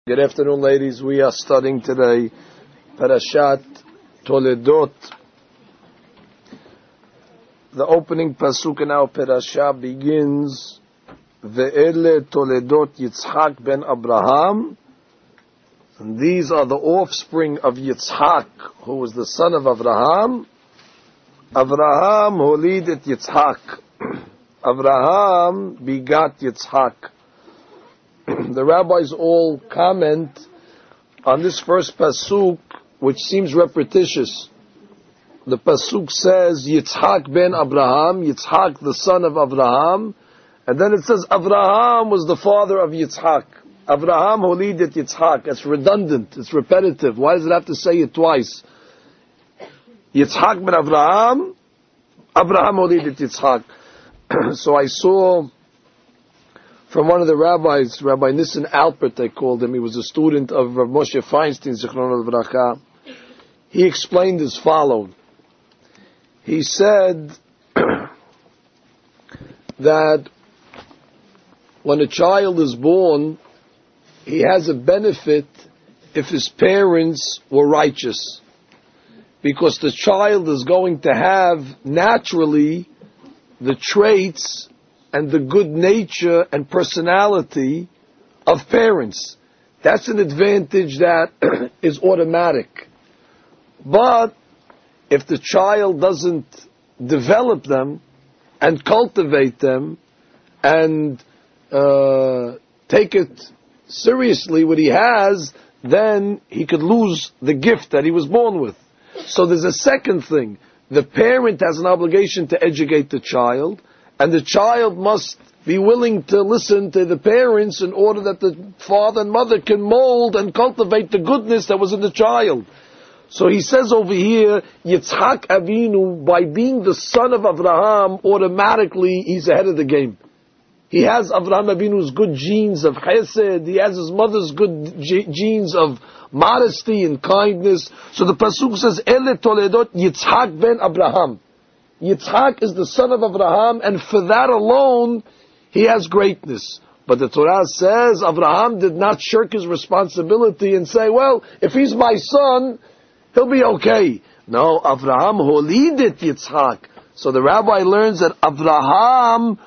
Good afternoon, ladies. We are studying today Parashat Toledot. The opening pasuk in our parasha begins, Ve'ele Toledot Yitzhak ben Abraham. And these are the offspring of Yitzhak, who was the son of Abraham. Abraham holid et Yitzhak. Abraham begat Yitzhak. The rabbis all comment on this first pasuk, which seems repetitious. The pasuk says, Yitzhak ben Abraham, Yitzhak the son of Abraham, and then it says, Abraham was the father of Yitzhak. Abraham holid et Yitzhak. It's redundant, it's repetitive. Why does it have to say it twice? Yitzhak ben Abraham, Abraham holid et Yitzhak. So I saw from one of the rabbis, Rabbi Nissen Alpert, they called him. He was a student of Rav Moshe Feinstein, Zichron al-Bracha. He explained as follows. He said that when a child is born, he has a benefit if his parents were righteous. Because the child is going to have naturally the traits and the good nature and personality of parents. That's an advantage that is automatic. But if the child doesn't develop them and cultivate them and take it seriously what he has, then he could lose the gift that he was born with. So there's a second thing. The parent has an obligation to educate the child, and the child must be willing to listen to the parents in order that the father and mother can mold and cultivate the goodness that was in the child. So he says over here, Yitzhak Avinu, by being the son of Abraham, automatically he's ahead of the game. He has Abraham Avinu's good genes of chesed, he has his mother's good genes of modesty and kindness. So the pasuk says, Ele Toledot Yitzhak ben Abraham. Yitzhak is the son of Abraham, and for that alone, he has greatness. But the Torah says, Abraham did not shirk his responsibility and say, well, if he's my son, he'll be okay. No, Abraham holidit Yitzhak. So the rabbi learns that Abraham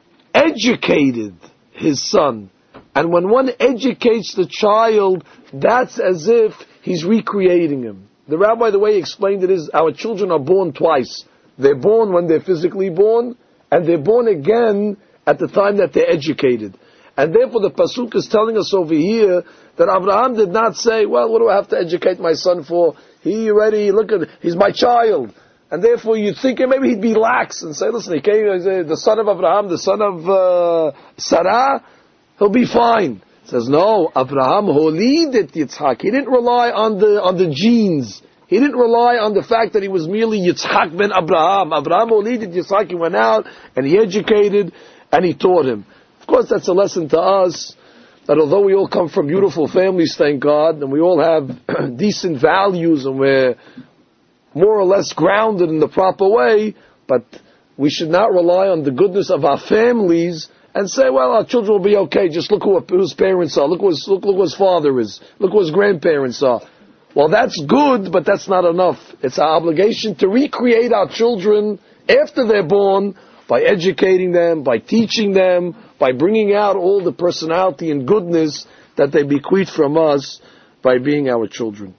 educated his son. And when one educates the child, that's as if he's recreating him. The rabbi, the way he explained it is, our children are born twice. They're born when they're physically born, and they're born again at the time that they're educated. And therefore the pasuk is telling us over here that Abraham did not say, well, what do I have to educate my son for? He already, look at it, he's my child. And therefore you'd think maybe he'd be lax and say, listen, he came, the son of Abraham, the son of Sarah, he'll be fine. He says, no, Abraham holidit Yitzhak. He didn't rely on the genes. He didn't rely on the fact that he was merely Yitzhak ben Abraham. Abraham holidit Yitzhak. He went out and he educated and he taught him. Of course, that's a lesson to us that although we all come from beautiful families, thank God, and we all have decent values and we're more or less grounded in the proper way, but we should not rely on the goodness of our families and say, well, our children will be okay. Just look who his parents are. Look who his father is. Look who his grandparents are. Well, that's good, but that's not enough. It's our obligation to recreate our children after they're born by educating them, by teaching them, by bringing out all the personality and goodness that they bequeath from us by being our children.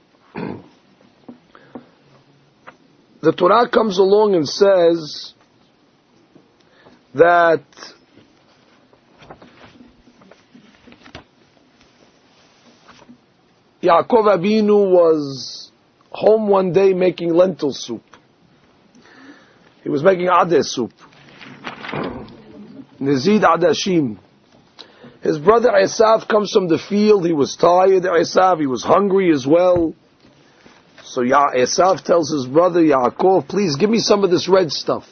The Torah comes along and says that Yaakov Avinu was home one day making lentil soup. He was making adeh soup. Nizid adashim. His brother Esav comes from the field. He was tired, Esav. He was hungry as well. So Esav tells his brother Yaakov, please give me some of this red stuff.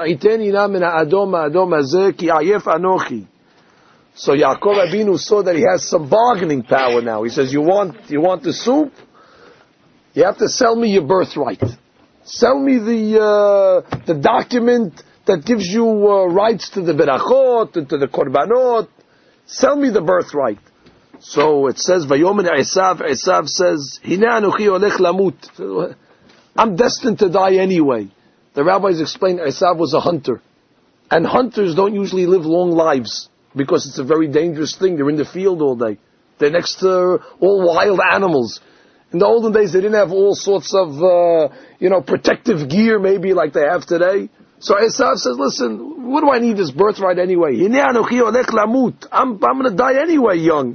So Yaakov Avinu saw that he has some bargaining power now. He says, you want the soup? You have to sell me your birthright. Sell me the document that gives you rights to the berachot, to the korbanot. Sell me the birthright. So it says, Vayomen Esav says, Hine Anuchi olech lamut. I'm destined to die anyway. The rabbis explain Esav was a hunter. And hunters don't usually live long lives, because it's a very dangerous thing. They're in the field all day. They're next to all wild animals. In the olden days, they didn't have all sorts of, protective gear maybe like they have today. So Esav says, listen, what do I need this birthright anyway? I'm going to die anyway young.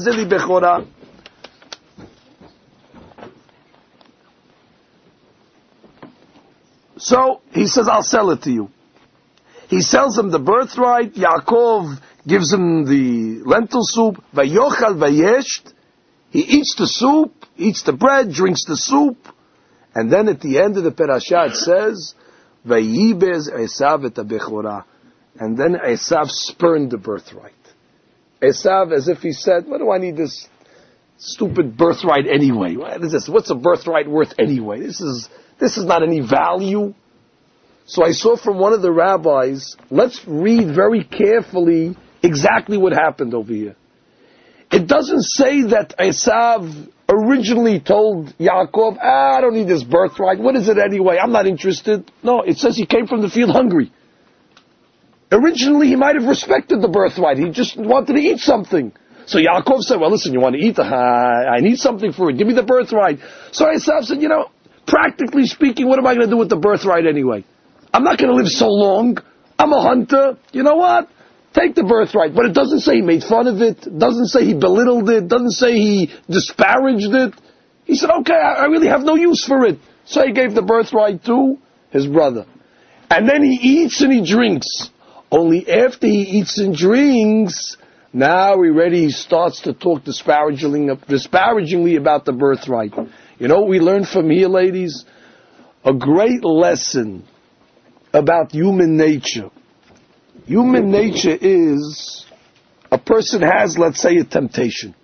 So he says, I'll sell it to you. He sells him the birthright. Yaakov gives him the lentil soup. Vayochal vayesht. He eats the soup, eats the bread, drinks the soup. And then at the end of the parasha it says, Vayibez Esav et ha-bechorah. And then Esav spurned the birthright. Esav, as if he said, what do I need this stupid birthright anyway? What is this? What's a birthright worth anyway? This is not any value. So I saw from one of the rabbis, let's read very carefully exactly what happened over here. It doesn't say that Esav originally told Yaakov, I don't need this birthright. What is it anyway? I'm not interested. No, it says he came from the field hungry. Originally, he might have respected the birthright. He just wanted to eat something. So Yaakov said, well, listen, you want to eat? I need something for it. Give me the birthright. So Esav said, practically speaking, what am I going to do with the birthright anyway? I'm not going to live so long. I'm a hunter. You know what? Take the birthright. But it doesn't say he made fun of it. It doesn't say he belittled it. It doesn't say he disparaged it. He said, okay, I really have no use for it. So he gave the birthright to his brother. And then he eats and he drinks. Only after he eats and drinks, now he starts to talk disparagingly about the birthright. You know what we learn from here, ladies? A great lesson about human nature. Human nature is, a person has, let's say, a temptation.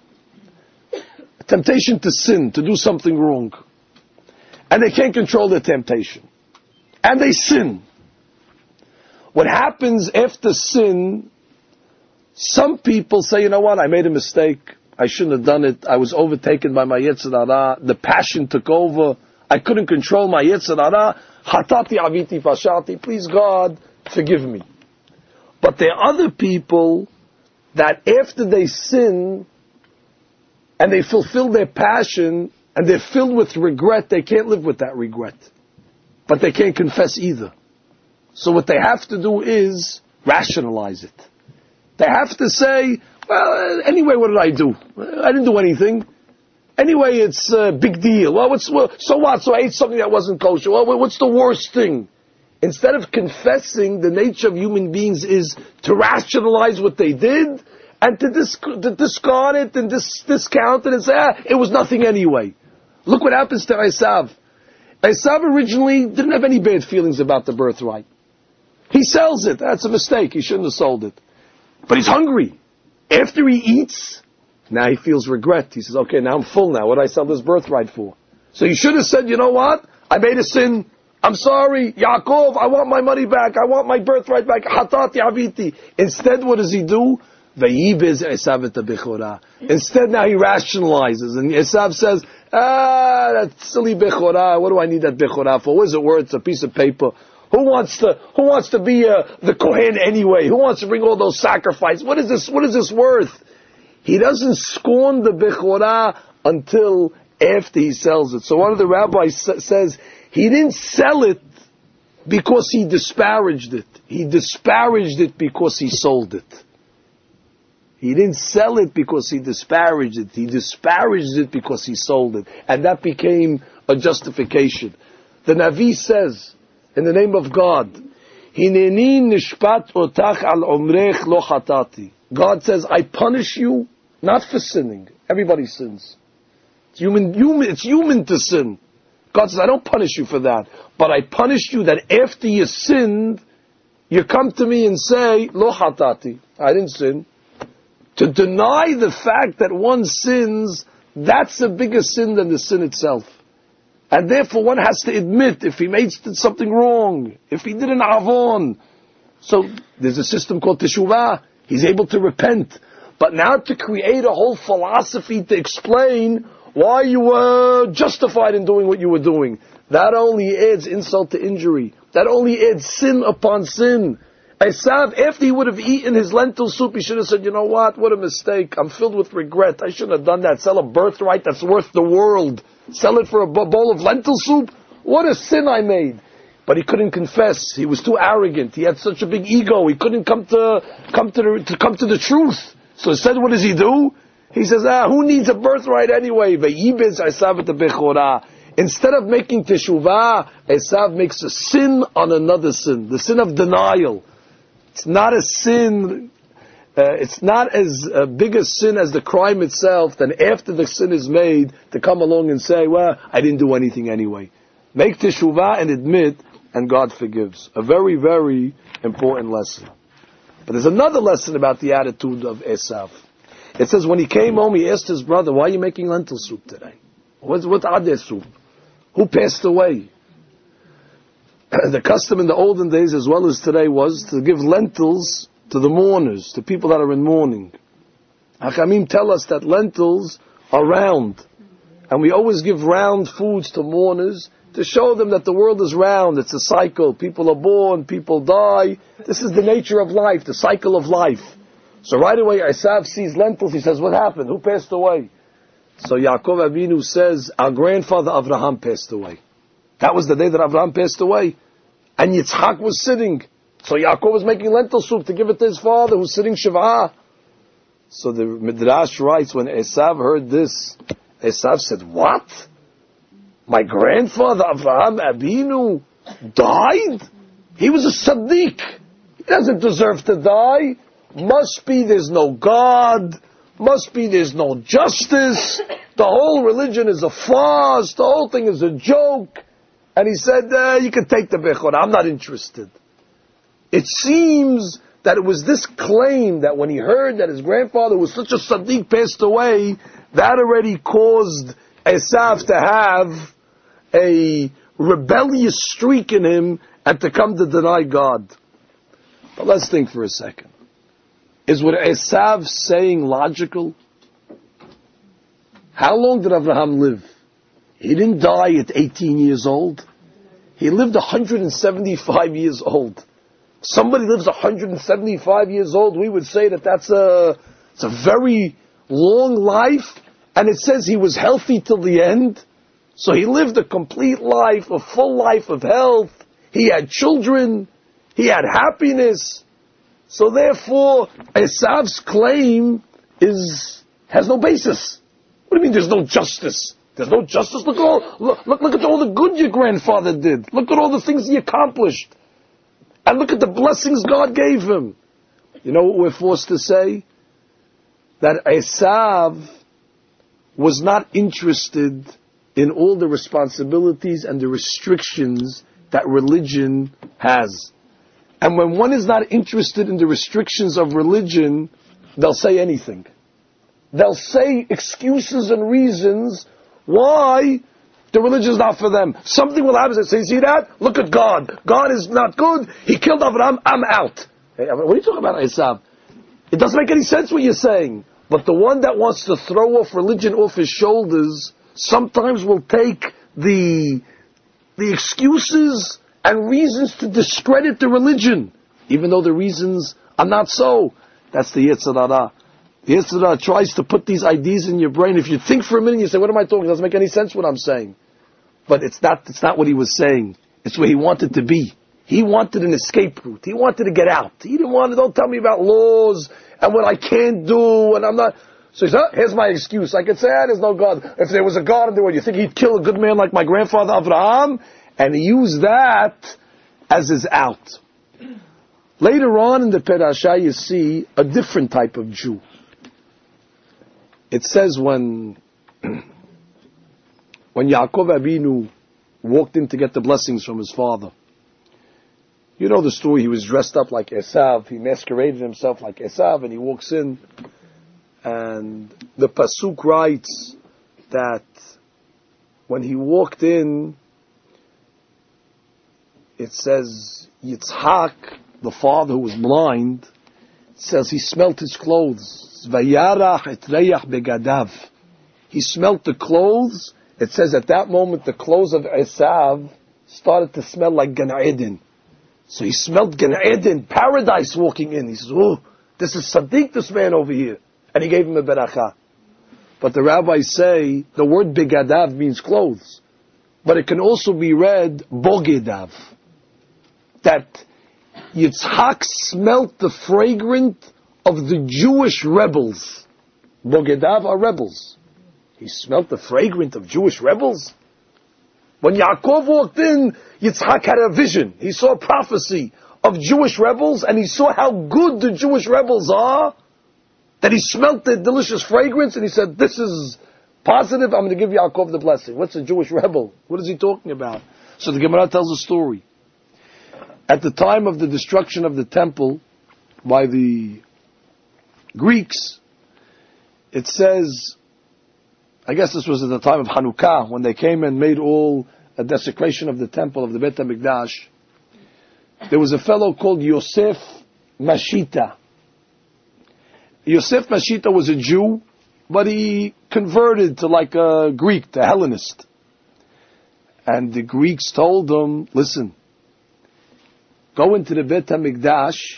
A temptation to sin, to do something wrong. And they can't control their temptation. And they sin. What happens after sin, some people say, you know what, I made a mistake. I shouldn't have done it. I was overtaken by my Yetzer Hara. The passion took over. I couldn't control my Yetzer Hara. Hatati aviti fashati. Please God, forgive me. But there are other people that after they sin and they fulfill their passion and they're filled with regret, they can't live with that regret. But they can't confess either. So what they have to do is rationalize it. They have to say, well, anyway, what did I do? I didn't do anything. Anyway, it's a big deal. So what? So I ate something that wasn't kosher. Well, what's the worst thing? Instead of confessing, the nature of human beings is to rationalize what they did and to discard it and discount it and say, it was nothing anyway. Look what happens to Esav. Esav originally didn't have any bad feelings about the birthright. He sells it. That's a mistake. He shouldn't have sold it. But he's hungry. After he eats, now he feels regret. He says, okay, now I'm full now. What did I sell this birthright for? So he should have said, you know what? I made a sin. I'm sorry, Yaakov, I want my money back. I want my birthright back. Hatati aviti. Instead, what does he do? Vayibez Esav et ha-bechorah. Instead, now he rationalizes. And Esav says, that silly bechorah. What do I need that bechorah for? What is it worth? It's a piece of paper. Who wants to be the Kohen anyway? Who wants to bring all those sacrifices? What is this worth? He doesn't scorn the bechorah until after he sells it. So one of the rabbis says, he didn't sell it because he disparaged it. He disparaged it because he sold it. He didn't sell it because he disparaged it. He disparaged it because he sold it. And that became a justification. The Navi says, in the name of God, Hineni nishpat otach al omrech lo chatati. God says, I punish you not for sinning. Everybody sins. It's human to sin. God says, I don't punish you for that, but I punish you that after you sinned, you come to me and say, lo chatati, I didn't sin. To deny the fact that one sins, that's a bigger sin than the sin itself. And therefore one has to admit if he made something wrong, if he did an avon. So there's a system called teshuvah. He's able to repent. But now to create a whole philosophy to explain why you were justified in doing what you were doing, that only adds insult to injury. That only adds sin upon sin. Esav, after he would have eaten his lentil soup, he should have said, you know what a mistake. I'm filled with regret. I shouldn't have done that. Sell a birthright that's worth the world. Sell it for a bowl of lentil soup? What a sin I made. But he couldn't confess. He was too arrogant. He had such a big ego. He couldn't come to the truth. So instead, what does he do? He says, who needs a birthright anyway? Instead of making teshuvah, Esav makes a sin on another sin. The sin of denial. It's not a sin, it's not as big a sin as the crime itself, then after the sin is made, to come along and say, well, I didn't do anything anyway. Make teshuvah and admit, and God forgives. A very, very important lesson. But there's another lesson about the attitude of Esav. It says when he came home, he asked his brother, why are you making lentil soup today? What's adeh soup? Who passed away? The custom in the olden days as well as today was to give lentils to the mourners, to people that are in mourning. Hachamim tell us that lentils are round. And we always give round foods to mourners to show them that the world is round. It's a cycle. People are born, people die. This is the nature of life, the cycle of life. So right away Esav sees lentils, he says, what happened? Who passed away? So Yaakov Avinu says, our grandfather Avraham passed away. That was the day that Avraham passed away. And Yitzchak was sitting. So Yaakov was making lentil soup to give it to his father who's sitting Shiv'ah. So the Midrash writes, when Esav heard this, Esav said, what? My grandfather Avraham Avinu died? He was a tzaddik. He doesn't deserve to die. Must be there's no God. Must be there's no justice. The whole religion is a farce. The whole thing is a joke. And he said, you can take the bechorah. I'm not interested. It seems that it was this claim that when he heard that his grandfather was such a tzaddik passed away, that already caused Esav to have a rebellious streak in him and to come to deny God. But let's think for a second. Is what Esav saying logical? How long did Avraham live? He didn't die at 18 years old. He lived 175 years old. Somebody lives 175 years old, we would say that it's a very long life, and it says he was healthy till the end. So he lived a complete life, a full life of health. He had children. He had happiness. So therefore, Esav's claim has no basis. What do you mean there's no justice? There's no justice? Look at all the good your grandfather did. Look at all the things he accomplished. And look at the blessings God gave him. You know what we're forced to say? That Esav was not interested in all the responsibilities and the restrictions that religion has. And when one is not interested in the restrictions of religion, they'll say anything. They'll say excuses and reasons why the religion is not for them. Something will happen. They say, see that? Look at God. God is not good. He killed Abraham. I'm out. Hey, what are you talking about, Esav? It doesn't make any sense what you're saying. But the one that wants to throw off religion off his shoulders sometimes will take the excuses and reasons to discredit the religion, even though the reasons are not so. That's the Yetzer Hara. The Yetzer Hara tries to put these ideas in your brain. If you think for a minute, you say, what am I talking? It doesn't make any sense what I'm saying. But it's not what he was saying. It's where he wanted to be. He wanted an escape route. He wanted to get out. He didn't want to, don't tell me about laws and what I can't do and I'm not. So he said, here's my excuse. I could say, there's no God. If there was a God in the world, you think he'd kill a good man like my grandfather Avraham? And he used that as his out. Later on in the Perashah, you see a different type of Jew. It says when Yaakov Avinu walked in to get the blessings from his father, you know the story, he was dressed up like Esav, he masqueraded himself like Esav, and he walks in, and the Pasuk writes that when he walked in, it says Yitzhak, the father who was blind, It says he smelt his clothes. Vayarach et reyach begadav. He smelt the clothes. It says at that moment the clothes of Esav started to smell like Gan Eden. So he smelled Gan Eden, paradise walking in. He says, oh, this is Sadiq, this man over here. And he gave him a beracha. But the rabbis say the word begadav means clothes. But it can also be read bogedav. That Yitzhak smelt the fragrance of the Jewish rebels. Bogedav are rebels. He smelt the fragrance of Jewish rebels. When Yaakov walked in, Yitzhak had a vision. He saw a prophecy of Jewish rebels, and he saw how good the Jewish rebels are, that he smelt the delicious fragrance, and he said, this is positive, I'm going to give Yaakov the blessing. What's a Jewish rebel? What is he talking about? So the Gemara tells a story. At the time of the destruction of the temple by the Greeks, it says, I guess this was at the time of Hanukkah, when they came and made all a desecration of the temple of the Beit HaMikdash. There was a fellow called Yosef Mashita. Yosef Mashita was a Jew, but he converted to like a Greek, to Hellenist. And the Greeks told him, listen, go into the Beit HaMikdash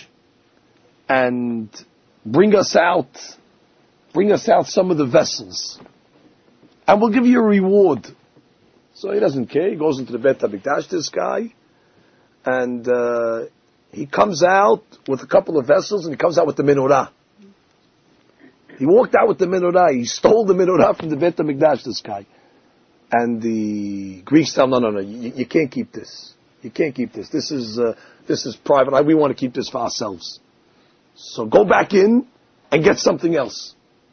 and bring us out some of the vessels. And we'll give you a reward. So he doesn't care. He goes into the Beit HaMikdash, this guy, and he comes out with a couple of vessels, and he comes out with the menorah. He walked out with the menorah. He stole the menorah from the Beit HaMikdash, this guy. And the Greeks tell him, no, you can't keep this. You can't keep this. This is private. We want to keep this for ourselves. So go back in and get something else.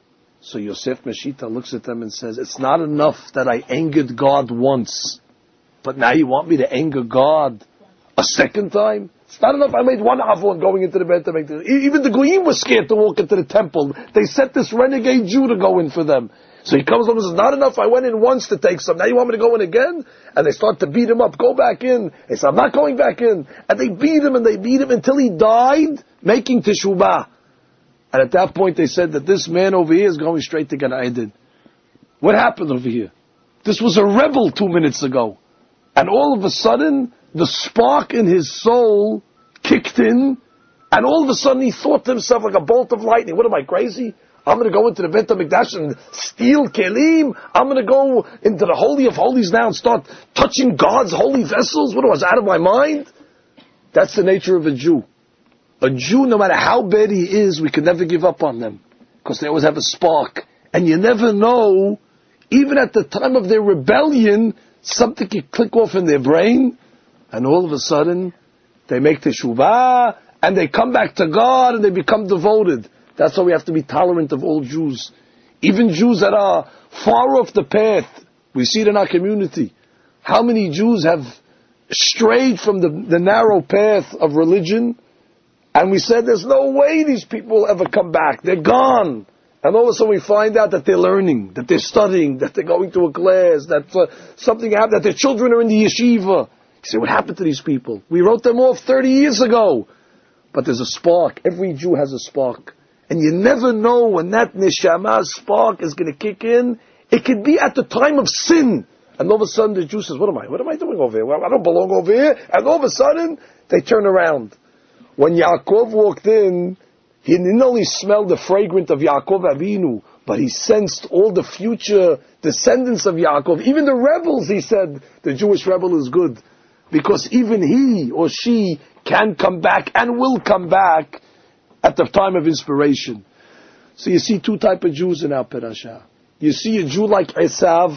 So Yosef Meshita looks at them and says, it's not enough that I angered God once, but now you want me to anger God a second time? It's not enough I made one avon going into the Beit HaMikdash. Even the Goyim were scared to walk into the temple. They sent this renegade Jew to go in for them. So he comes along and says, not enough I went in once to take some, now you want me to go in again? And they start to beat him up, go back in. He said, I'm not going back in. And they beat him until he died making teshubah. And at that point they said that this man over here is going straight to Gan Eden. What happened over here? This was a rebel 2 minutes ago. And all of a sudden, the spark in his soul kicked in, and all of a sudden he thought to himself like a bolt of lightning, what am I, crazy? I'm going to go into the Beit HaMikdash and steal kelim? I'm going to go into the Holy of Holies now and start touching God's holy vessels? What, was I out of my mind? That's the nature of a Jew. A Jew, no matter how bad he is, we can never give up on them. Because they always have a spark. And you never know, even at the time of their rebellion, something can click off in their brain, and all of a sudden, they make teshuvah, and they come back to God, and they become devoted. That's why we have to be tolerant of all Jews. Even Jews that are far off the path. We see it in our community. How many Jews have strayed from the narrow path of religion, and we said, there's no way these people will ever come back. They're gone. And all of a sudden we find out that they're learning, that they're studying, that they're going to a class, that something happened, that their children are in the yeshiva. You say, what happened to these people? We wrote them off 30 years ago. But there's a spark. Every Jew has a spark. And you never know when that neshama spark is going to kick in. It could be at the time of sin. And all of a sudden the Jew says, what am I doing over here? Well, I don't belong over here. And all of a sudden, they turn around. When Yaakov walked in, he didn't only smell the fragrance of Yaakov Avinu, but he sensed all the future descendants of Yaakov. Even the rebels, he said, the Jewish rebel is good. Because even he or she can come back and will come back at the time of inspiration. So you see two types of Jews in our parasha. You see a Jew like Esav,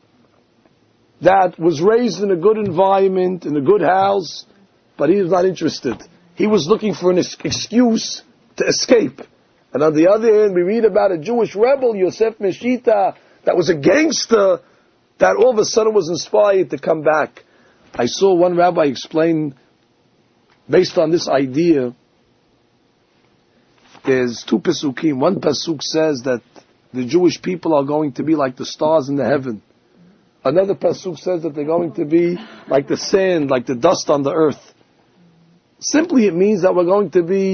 that was raised in a good environment, in a good house, but he was not interested. He was looking for an excuse to escape. And on the other hand, we read about a Jewish rebel, Yosef Meshita, that was a gangster, that all of a sudden was inspired to come back. I saw one rabbi explain, based on this idea, there's two pesukim. One pasuk says that the Jewish people are going to be like the stars in the heaven. Another pasuk says that they're going to be like the sand, like the dust on the earth. Simply it means that we're going to be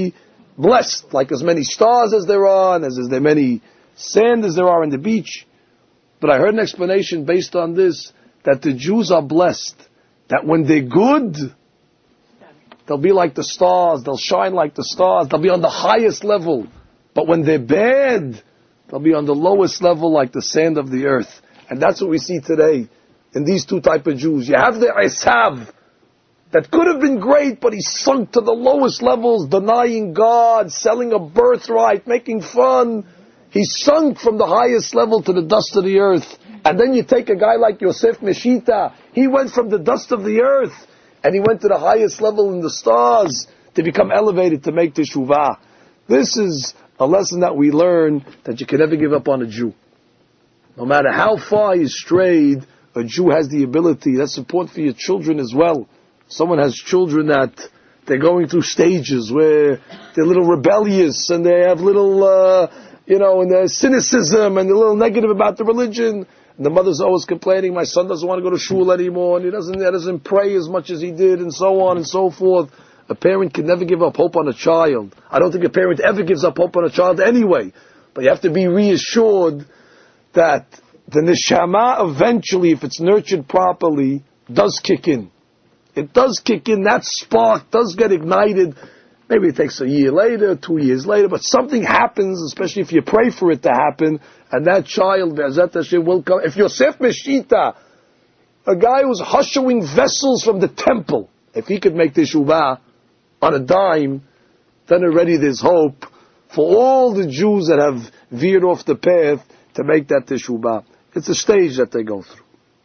blessed, like as many stars as there are, and as there many sand as there are on the beach. But I heard an explanation based on this, that the Jews are blessed, that when they're good, they'll be like the stars, they'll shine like the stars, they'll be on the highest level. But when they're bad, they'll be on the lowest level like the sand of the earth. And that's what we see today in these two type of Jews. You have the Esav, that could have been great, but he sunk to the lowest levels, denying God, selling a birthright, making fun. He sunk from the highest level to the dust of the earth. And then you take a guy like Yosef Meshita, he went from the dust of the earth, and he went to the highest level in the stars to become elevated to make teshuvah. This is a lesson that we learn, that you can never give up on a Jew. No matter how far he's strayed, a Jew has the ability. That's important for your children as well. Someone has children that they're going through stages where they're a little rebellious and they have little, and there's cynicism and they're a little negative about the religion. And the mother's always complaining, my son doesn't want to go to shul anymore, and he doesn't pray as much as he did, and so on and so forth. A parent can never give up hope on a child. I don't think a parent ever gives up hope on a child anyway. But you have to be reassured that the neshama eventually, if it's nurtured properly, does kick in. It does kick in, that spark does get ignited. Maybe it takes a year later, 2 years later, but something happens, especially if you pray for it to happen, and that child, Be'ezat Hashem, will come. If Yosef Meshita, a guy who's hushing vessels from the temple, if he could make teshuvah on a dime, then already there's hope for all the Jews that have veered off the path to make that teshuvah. It's a stage that they go through.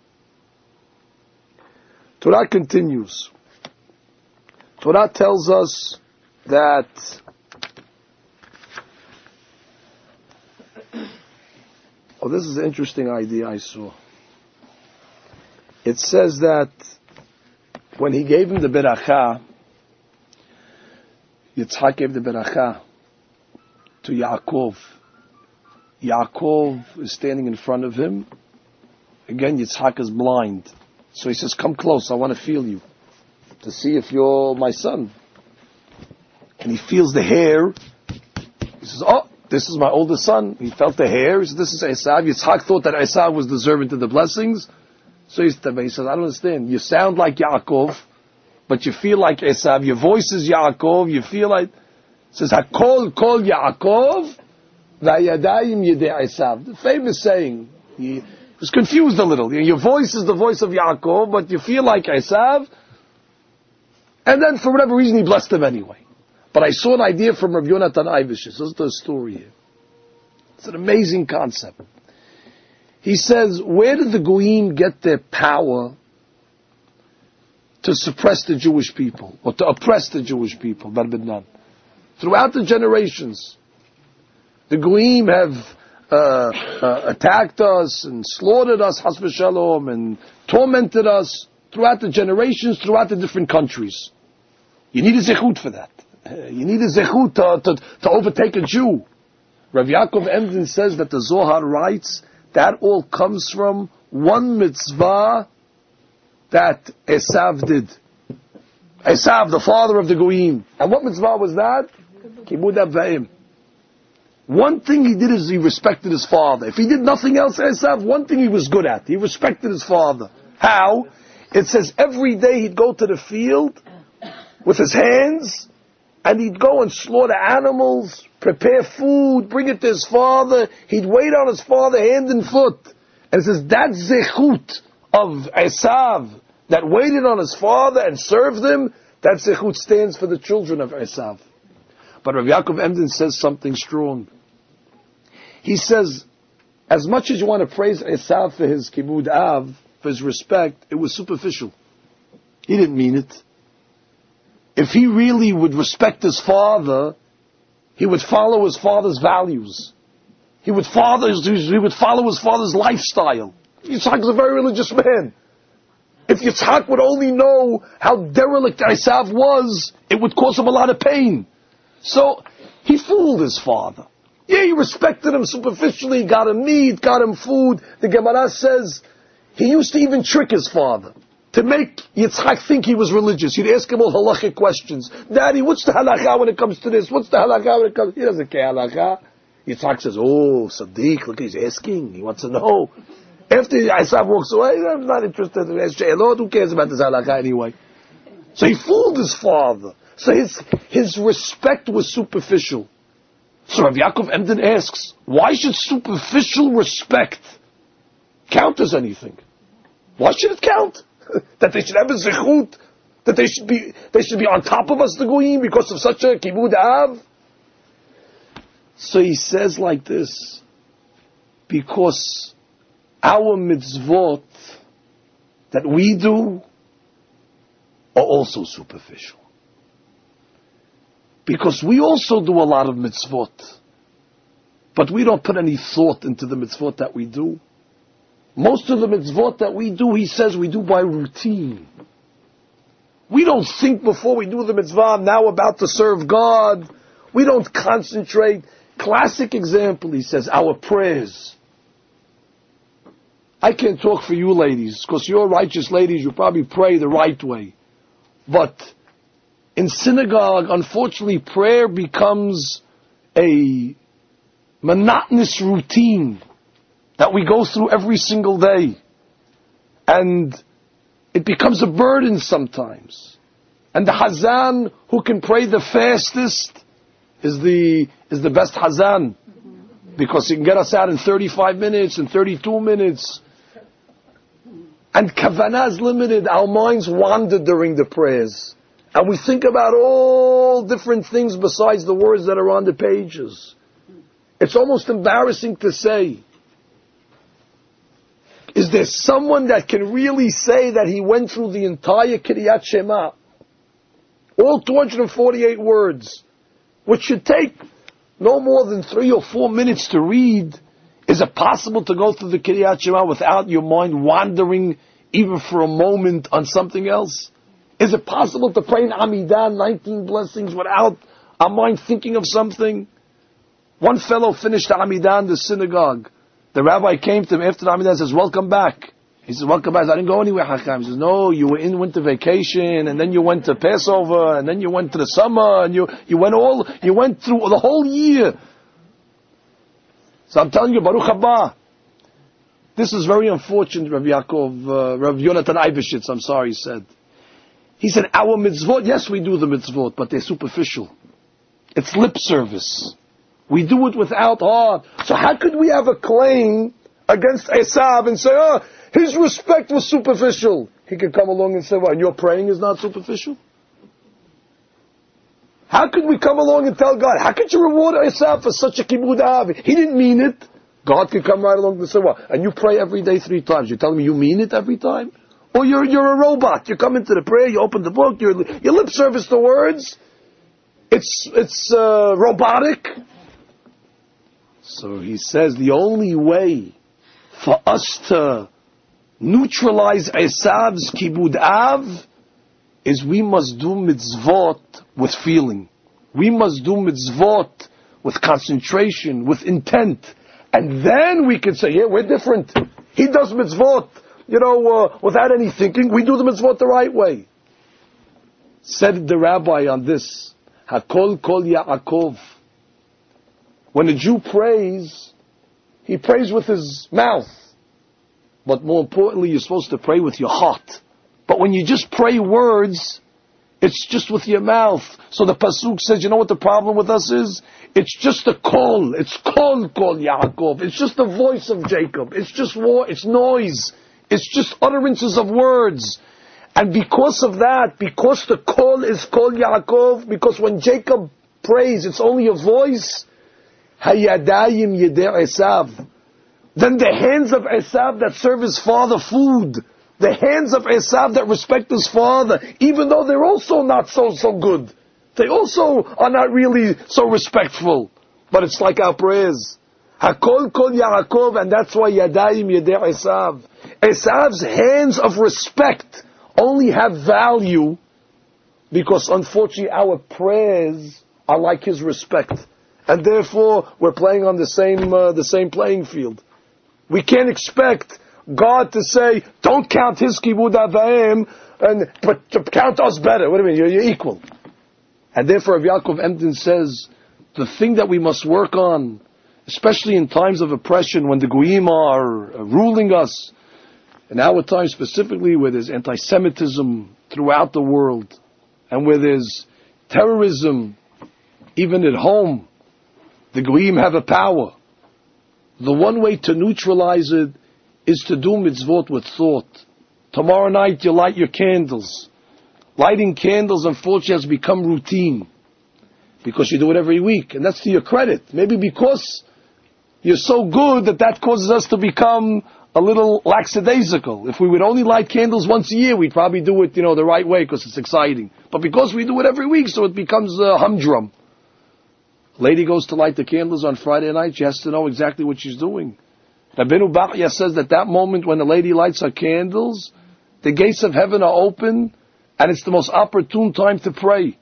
Torah continues. Torah tells us that this is an interesting idea I saw. It says that when he gave him the beracha, Yitzhak gave the beracha to Yaakov. Yaakov is standing in front of him. Again, Yitzhak is blind. So he says, come close, I want to feel you, to see if you're my son. And he feels the hair. He says, oh, this is my oldest son. He felt the hair. He says, this is Esav. Yitzhak thought that Esav was deserving to the blessings. So he says, I don't understand. You sound like Yaakov, but you feel like Esav. Your voice is Yaakov. You feel like... It says, Hakol kol Yaakov, v'yadayim yedei Esav. The famous saying. He was confused a little. Your voice is the voice of Yaakov, but you feel like Esav. And then for whatever reason, he blessed him anyway. But I saw an idea from Rabbi Yonatan Eivish. This is the story here. It's an amazing concept. He says, where did the Goyim get their power to suppress the Jewish people, or to oppress the Jewish people? Throughout the generations, the Goyim have attacked us and slaughtered us, Chas v'Shalom, and tormented us throughout the generations, throughout the different countries. You need a zechut for that. You need a zechut to overtake a Jew. Rav Yaakov Emden says that the Zohar writes that all comes from one mitzvah that Esav did. Esav, the father of the Goyim. And what mitzvah was that? Kibud Avayim. One thing he did is he respected his father. If he did nothing else, Esav, one thing he was good at. He respected his father. How? It says every day he'd go to the field with his hands, and he'd go and slaughter animals, prepare food, bring it to his father. He'd wait on his father hand and foot. And it says that zechut of Esav that waited on his father and served him, that zechut stands for the children of Esav. But Rav Yaakov Emden says something strong. He says, as much as you want to praise Esav for his kibud av, for his respect, it was superficial. He didn't mean it. If he really would respect his father, he would follow his father's values. He would follow his father's lifestyle. Yitzhak is a very religious man. If Yitzhak would only know how derelict Esav was, it would cause him a lot of pain. So, he fooled his father. Yeah, he respected him superficially, got him meat, got him food. The Gemara says, he used to even trick his father. to make Yitzchak think he was religious. He'd ask him all halachic questions. Daddy, what's the halakha when it comes to this? What's the halakha when it comes? He doesn't care halakha. Yitzchak says, "Oh, Sadiq, look, he's asking. He wants to know." After Esav walks away, I'm not interested in Lord, who cares about this halakha anyway? So he fooled his father. So his respect was superficial. So Rav Yaakov Emden asks, why should superficial respect count as anything? Why should it count? That they should have a zechut? That they should be on top of us, the goyim, because of such a kibud av? So he says like this, because our mitzvot that we do are also superficial. Because we also do a lot of mitzvot, but we don't put any thought into the mitzvot that we do. Most of the mitzvot that we do, he says, we do by routine. We don't think before we do the mitzvah, I'm now about to serve God. We don't concentrate. Classic example, he says, our prayers. I can't talk for you ladies, because you're righteous ladies, you probably pray the right way. But in synagogue, unfortunately, prayer becomes a monotonous routine that we go through every single day. And it becomes a burden sometimes. And the Hazan who can pray the fastest is the best Hazan. Because he can get us out in 35 minutes, in 32 minutes. And kavanah is limited. Our minds wander during the prayers. And we think about all different things besides the words that are on the pages. It's almost embarrassing to say. Is there someone that can really say that he went through the entire Kriyat Shema? All 248 words, which should take no more than 3 or 4 minutes to read. Is it possible to go through the Kriyat Shema without your mind wandering even for a moment on something else? Is it possible to pray in Amidah 19 blessings without our mind thinking of something? One fellow finished the Amidah in the synagogue. The rabbi came to him after the Amidah and says, welcome back. He says, welcome back. I didn't go anywhere, Hakam. He says, no, you were in winter vacation, and then you went to Passover, and then you went to the summer, and you went through the whole year. So I'm telling you, Baruch haba. This is very unfortunate, Rav Yaakov, Rav Yonatan Eibeshitz, I'm sorry, he said. He said, our mitzvot, yes, we do the mitzvot, but they're superficial. It's lip service. We do it without heart. So how could we have a claim against Esav and say, his respect was superficial? He could come along and say, well, your praying is not superficial? How could we come along and tell God, how could you reward Esav for such a kibud av? He didn't mean it. God could come right along and say, well, and you pray every day 3 times. You're telling me you mean it every time? Or you're a robot. You come into the prayer, you open the book, you lip service the words. It's robotic. So he says the only way for us to neutralize Esav's kibud av is we must do mitzvot with feeling. We must do mitzvot with concentration, with intent. And then we can say, yeah, we're different. He does mitzvot, without any thinking. We do the mitzvot the right way. Said the rabbi on this, Hakol kol Yaakov. When a Jew prays, he prays with his mouth. But more importantly, you're supposed to pray with your heart. But when you just pray words, it's just with your mouth. So the Pasuk says, you know what the problem with us is? It's just a call. It's kol Yaakov. It's just the voice of Jacob. It's just it's noise. It's just utterances of words. And because of that, because the call is kol Yaakov, because when Jacob prays, it's only a voice, Hayadayim yedei Esav. Then the hands of Esav that serve his father food, the hands of Esav that respect his father, even though they're also not so good. They also are not really so respectful. But it's like our prayers. Hakol kol Yaakov, and that's why Yadayim yedei Esav. Esav's hands of respect only have value because unfortunately our prayers are like his respect. And therefore we're playing on the same playing field. We can't expect God to say, don't count his kibud avayim, but to count us better. What do you mean? You're equal. And therefore, Rav Yaakov Emden says, the thing that we must work on, especially in times of oppression, when the Goyim are ruling us, in our time specifically, where there's anti-Semitism throughout the world, and where there's terrorism, even at home, the Goyim have a power. The one way to neutralize it is to do mitzvot with thought. Tomorrow night you light your candles. Lighting candles, unfortunately, has become routine. Because you do it every week. And that's to your credit. Maybe because you're so good that causes us to become a little lackadaisical. If we would only light candles once a year, we'd probably do it, the right way because it's exciting. But because we do it every week, so it becomes a humdrum. Lady goes to light the candles on Friday night, she has to know exactly what she's doing. Rabbeinu Bachya says that moment when the lady lights her candles, the gates of heaven are open, and it's the most opportune time to pray.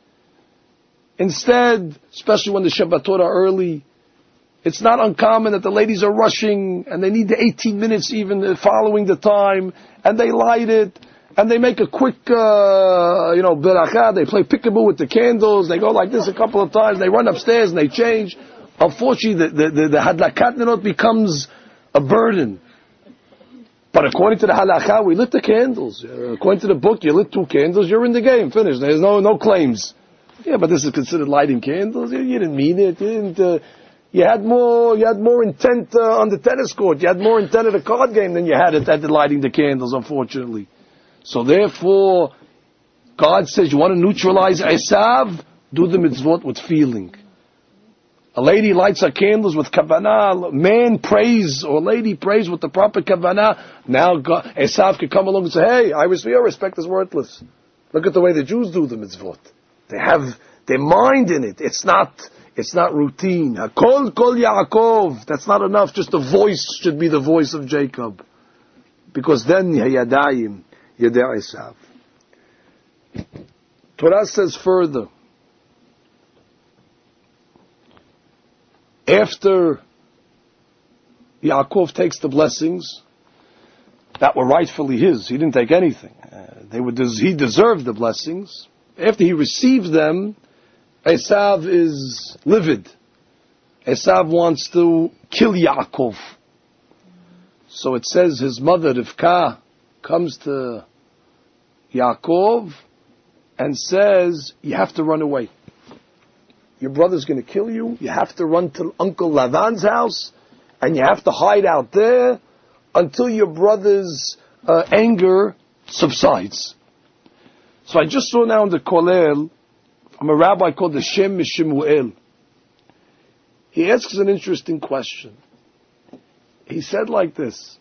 Instead, especially when the Shabbatot are early, it's not uncommon that the ladies are rushing, and they need the 18 minutes even following the time, and they light it, and they make a quick, beracha, they play peekaboo with the candles, they go like this a couple of times, they run upstairs and they change. Unfortunately, the hadlakat nerot becomes a burden. But according to the halakha, we lit the candles. According to the book, you lit 2 candles, you're in the game, finished. There's no claims. Yeah, but this is considered lighting candles. You didn't mean it. You had more intent on the tennis court. You had more intent at a card game than you had at lighting the candles, unfortunately. So therefore, God says, you want to neutralize Esav? Do the mitzvot with feeling. A lady lights her candles with kavanah. Man prays, or lady prays with the proper kavanah. Now Esav can come along and say, hey, your respect is worthless. Look at the way the Jews do the mitzvot. They have their mind in it. It's not routine. Kol Yaakov. That's not enough. Just the voice should be the voice of Jacob. Because then, Yadayim. Yedei Esav. Torah says further, after Yaakov takes the blessings that were rightfully his, he didn't take anything. He deserved the blessings. After he received them, Esav is livid. Esav wants to kill Yaakov. So it says his mother Rivka comes to Yaakov and says, you have to run away. Your brother's going to kill you. You have to run to Uncle Lavan's house, and you have to hide out there until your brother's anger subsides. So I just saw now in the Kollel from a rabbi called the Shem Mishimuel. He asks an interesting question. He said like this: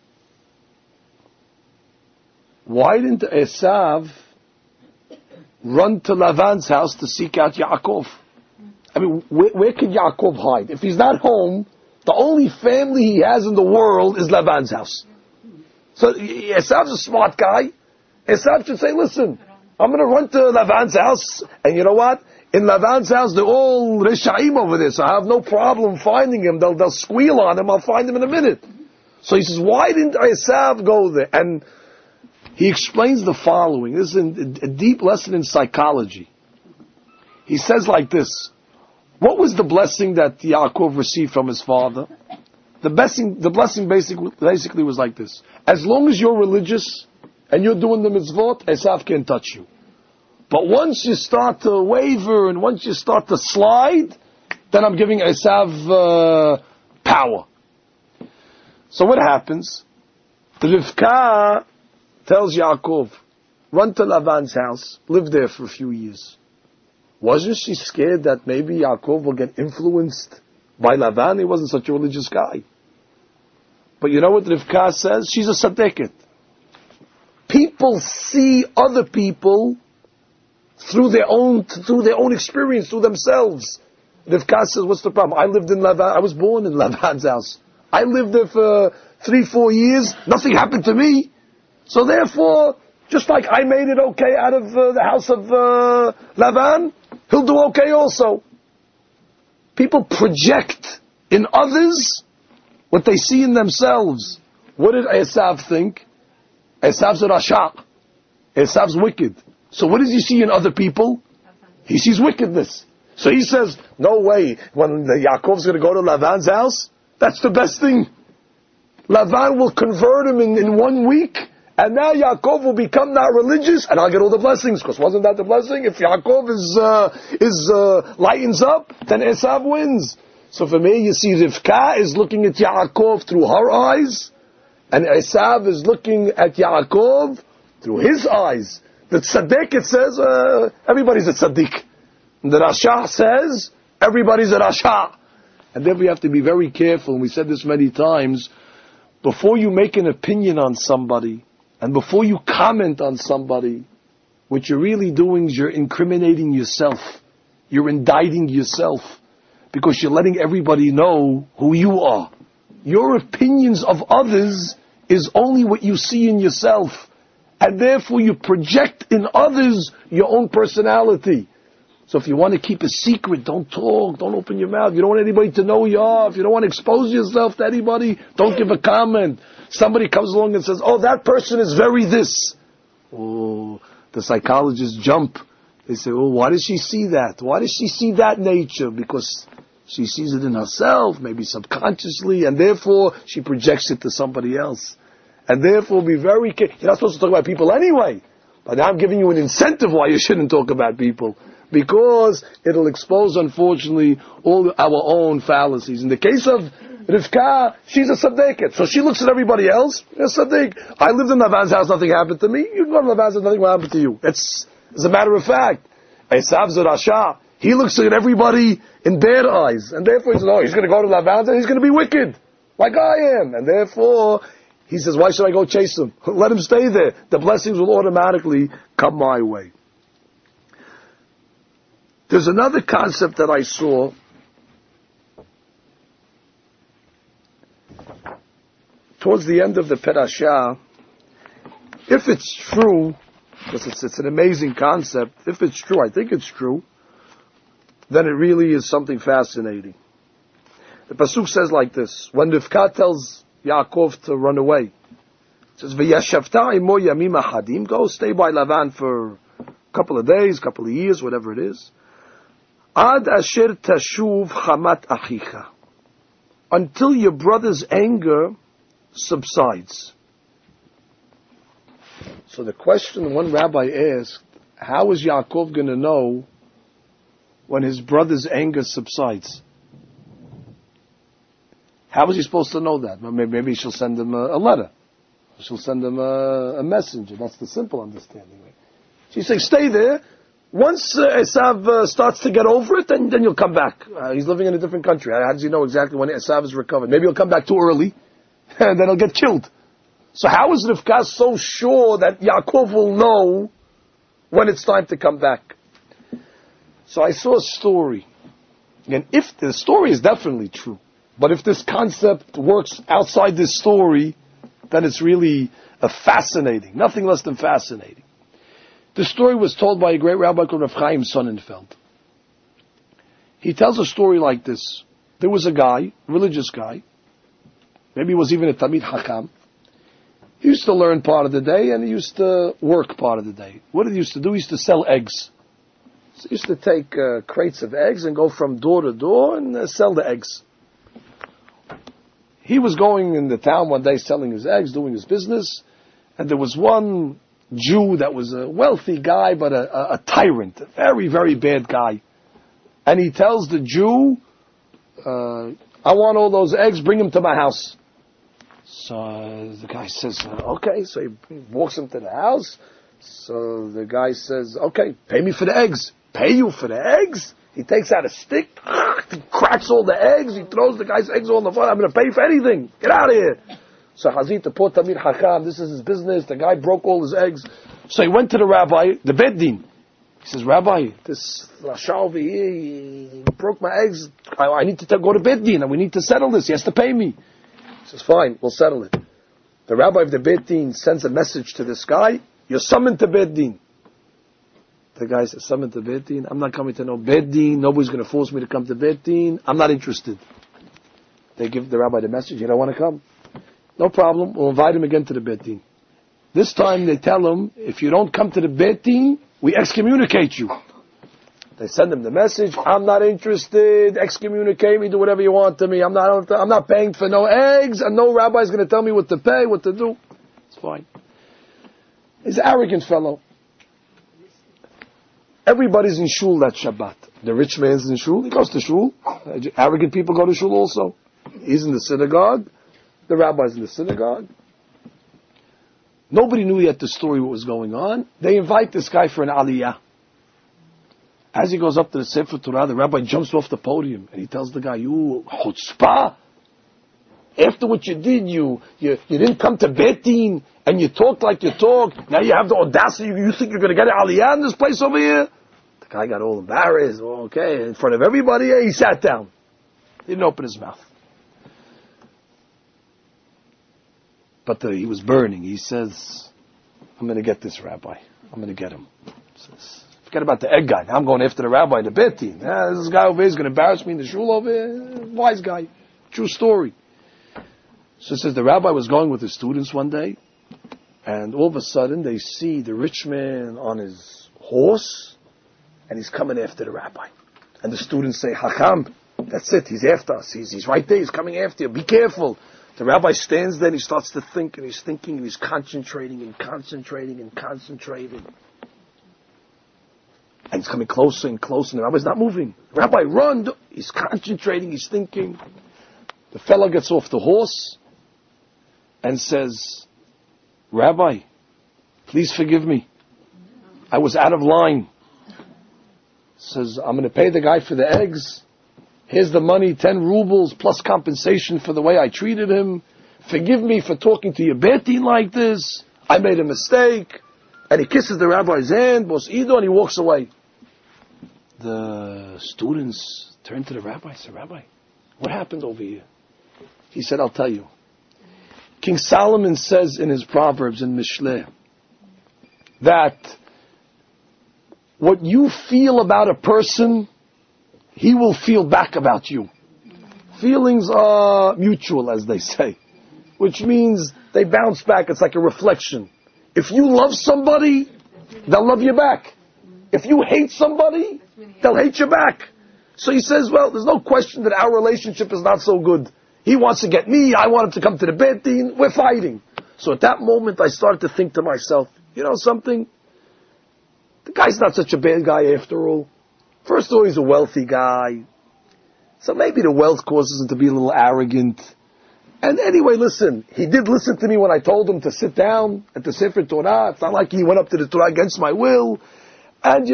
why didn't Esav run to Lavan's house to seek out Yaakov? I mean, where could Yaakov hide? If he's not home, the only family he has in the world is Lavan's house. So Esav's a smart guy. Esav should say, listen, I'm going to run to Lavan's house, and you know what? In Lavan's house, they're all Risha'im over there, so I have no problem finding him. They'll squeal on him, I'll find him in a minute. So he says, why didn't Esav go there? And he explains the following. This is a deep lesson in psychology. He says like this: what was the blessing that Yaakov received from his father? The blessing basically was like this: as long as you're religious and you're doing the mitzvot, Esav can't touch you. But once you start to waver and once you start to slide, then I'm giving Esav power. So what happens? The Rivka tells Yaakov, run to Lavan's house, live there for a few years. Wasn't she scared that maybe Yaakov will get influenced by Lavan? He wasn't such a religious guy. But you know what Rivka says? She's a tzaddiket. People see other people through their own experience, through themselves. Rivka says, what's the problem? I lived in Lavan. I was born in Lavan's house. I lived there for 3-4 years. Nothing happened to me. So therefore, just like I made it okay out of the house of Lavan, he'll do okay also. People project in others what they see in themselves. What did Esav think? Esav's a Rasha. Esav's wicked. So what does he see in other people? He sees wickedness. So he says, no way, when Yaakov's going to go to Lavan's house, that's the best thing. Lavan will convert him in 1 week, and now Yaakov will become not religious, and I'll get all the blessings, because wasn't that the blessing? If Yaakov lightens up, then Esav wins. So for me, you see Rivka is looking at Yaakov through her eyes, and Esav is looking at Yaakov through his eyes. The tzaddik, it says, everybody's a tzaddik. And the Rasha says, everybody's a Rasha. And then we have to be very careful, and we said this many times, before you make an opinion on somebody, and before you comment on somebody, what you're really doing is you're incriminating yourself. You're indicting yourself. Because you're letting everybody know who you are. Your opinions of others is only what you see in yourself. And therefore you project in others your own personality. So if you want to keep a secret, don't talk, don't open your mouth. You don't want anybody to know who you are. If you don't want to expose yourself to anybody, don't give a comment. Somebody comes along and says, oh, that person is very this. Oh, the psychologists jump. They say, oh, why does she see that? Why does she see that nature? Because she sees it in herself, maybe subconsciously, and therefore she projects it to somebody else. And therefore be very careful. You're not supposed to talk about people anyway. But now I'm giving you an incentive why you shouldn't talk about people. Because it'll expose, unfortunately, all our own fallacies. In the case of Rivka, she's a tzaddiket. So she looks at everybody else, a tzaddik. I lived in Lavan's house, nothing happened to me. You go to Lavan's house, nothing will happen to you. It's as a matter of fact. Esav's a Rasha. He looks at everybody in bad eyes. And therefore he says, oh, he's going to go to Lavan's and he's going to be wicked. Like I am. And therefore, he says, why should I go chase him? Let him stay there. The blessings will automatically come my way. There's another concept that I saw. Towards the end of the Perashah, if it's true, because it's an amazing concept, if it's true, I think it's true, then it really is something fascinating. The Pasuk says like this, when Rivka tells Yaakov to run away, it says, V'yashavta imo yamim achadim, go stay by Lavan for a couple of days, couple of years, whatever it is. Ad asher tashuv chamat achicha, until your brother's anger subsides. So the question one rabbi asked, how is Yaakov going to know when his brother's anger subsides? How is he supposed to know that? Maybe she'll send him a letter. She'll send him a messenger. That's the simple understanding. She's saying, stay there. Once Esav starts to get over it, then you'll come back. He's living in a different country. How does he know exactly when Esav is recovered? Maybe he'll come back too early, and then he'll get killed. So how is Rivka so sure that Yaakov will know when it's time to come back? So I saw a story. And if the story is definitely true, but if this concept works outside this story, then it's really fascinating. Nothing less than fascinating. The story was told by a great rabbi called Rav Chaim Sonnenfeld. He tells a story like this. There was a guy, a religious guy, maybe he was even a Talmid Hakam. He used to learn part of the day and he used to work part of the day. What did he used to do? He used to sell eggs. So he used to take crates of eggs and go from door to door and sell the eggs. He was going in the town one day selling his eggs, doing his business, and there was one Jew that was a wealthy guy, but a tyrant, a very, very bad guy. And he tells the Jew, I want all those eggs, bring them to my house. So the guy says, okay. So he walks him to the house. So the guy says, okay, pay me for the eggs. Pay you for the eggs? He takes out a stick, he cracks all the eggs, he throws the guy's eggs all on the floor. I'm going to pay for anything. Get out of here. So Hazit, the poor Talmid Hakam, this is his business. The guy broke all his eggs. So he went to the rabbi, the Beit Din. He says, Rabbi, this Rasha over here, he broke my eggs. I need to go to Beit Din and we need to settle this. He has to pay me. He says, fine, we'll settle it. The rabbi of the Beit Din sends a message to this guy. You're summoned to Beit Din. The guy says, summoned to Beit Din? I'm not coming to no Beit Din. Nobody's going to force me to come to Beit Din. I'm not interested. They give the rabbi the message. You don't want to come? No problem. We'll invite him again to the Beit Din. This time they tell him, if you don't come to the Beit Din, we excommunicate you. They send him the message, I'm not interested, excommunicate me, do whatever you want to me. I'm not paying for no eggs, and no rabbi's going to tell me what to pay, what to do. It's fine. He's an arrogant fellow. Everybody's in shul that Shabbat. The rich man's in shul, he goes to shul. Arrogant people go to shul also. He's in the synagogue. The rabbi's in the synagogue. Nobody knew yet the story, what was going on. They invite this guy for an aliyah. As he goes up to the Sefer Torah, the rabbi jumps off the podium and he tells the guy, you chutzpah! After what you did, you didn't come to Beit Din and you talked like you talked. Now you have the audacity, you think you're going to get an aliyah in this place over here? The guy got all embarrassed. Okay, in front of everybody, he sat down. He didn't open his mouth. But he was burning. He says, I'm going to get this rabbi. I'm going to get him. He says, forget about the egg guy. Now I'm going after the rabbi, the Beit Din. This guy over here is going to embarrass me in the shul over here. Wise guy. True story. So it says the rabbi was going with his students one day, and all of a sudden they see the rich man on his horse, and he's coming after the rabbi. And the students say, Hakam, that's it, he's after us. He's right there, he's coming after you. Be careful. The rabbi stands there and he starts to think, and he's thinking, and he's concentrating and concentrating and concentrating. And he's coming closer and closer, and the rabbi's not moving. Rabbi, run! He's concentrating, he's thinking. The fellow gets off the horse and says, Rabbi, please forgive me. I was out of line. Says, I'm going to pay the guy for the eggs. Here's the money, 10 rubles plus compensation for the way I treated him. Forgive me for talking to your Beit Din like this. I made a mistake. And he kisses the rabbi's hand, Bos Ido, and he walks away. The students turn to the rabbi and say, Rabbi, what happened over here? He said, I'll tell you. King Solomon says in his Proverbs in Mishleh that what you feel about a person, he will feel back about you. Feelings are mutual, as they say, which means they bounce back. It's like a reflection. If you love somebody, they'll love you back. If you hate somebody, they'll hate you back. So he says, well, there's no question that our relationship is not so good. He wants to get me, I want him to come to the Beit Din, we're fighting. So at that moment I started to think to myself, you know something? The guy's not such a bad guy after all. First of all, he's a wealthy guy. So maybe the wealth causes him to be a little arrogant. And anyway, listen, he did listen to me when I told him to sit down at the Sefer Torah. It's not like he went up to the Torah against my will. And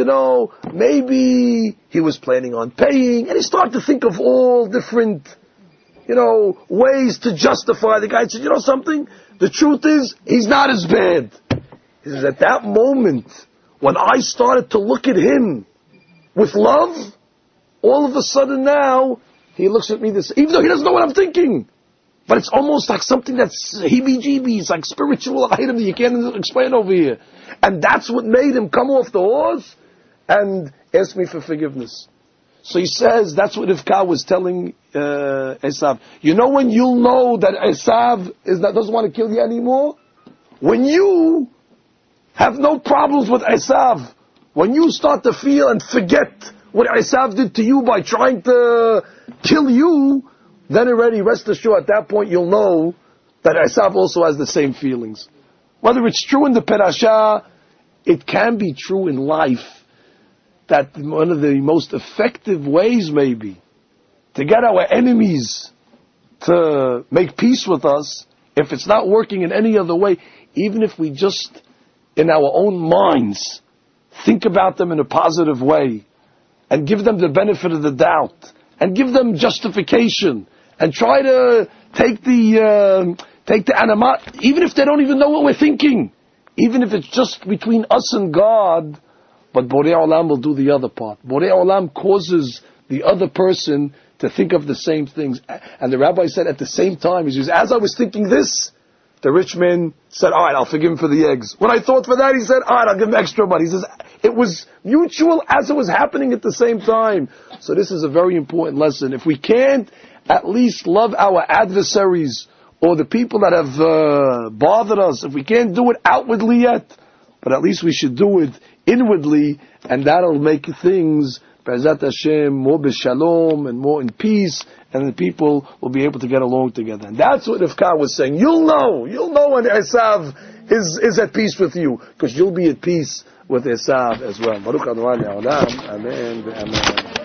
maybe he was planning on paying. And he started to think of all different, ways to justify the guy. He said, you know something? The truth is, he's not as bad. He says, at that moment, when I started to look at him with love, all of a sudden now, he looks at me this, even though he doesn't know what I'm thinking. But it's almost like something that's heebie-jeebies, like spiritual item that you can't explain over here. And that's what made him come off the horse and ask me for forgiveness. So he says, that's what Rivka was telling Esav. You know when you'll know that Esav doesn't want to kill you anymore? When you have no problems with Esav. When you start to feel and forget what Esav did to you by trying to kill you, then already, rest assured, at that point you'll know that Esav also has the same feelings. Whether it's true in the Perashah, it can be true in life, that one of the most effective ways maybe to get our enemies to make peace with us, if it's not working in any other way, even if we just, in our own minds, think about them in a positive way, and give them the benefit of the doubt, and give them justification, and try to take the animat, even if they don't even know what we're thinking, even if it's just between us and God, but Borei Olam will do the other part. Borei Olam causes the other person to think of the same things. And the rabbi said at the same time, he says, as I was thinking this, the rich man said, all right, I'll forgive him for the eggs. When I thought for that, he said, all right, I'll give him extra money. He says, it was mutual as it was happening at the same time. So this is a very important lesson. If we can't at least love our adversaries or the people that have bothered us, if we can't do it outwardly yet, but at least we should do it inwardly, and that'll make things, Be'ezat Hashem, more b'shalom and more in peace, and the people will be able to get along together. And that's what Rivka was saying. You'll know when Esav is at peace with you, because you'll be at peace with Esav as well. Baruch Adonai Le'olam. Amen. Amen.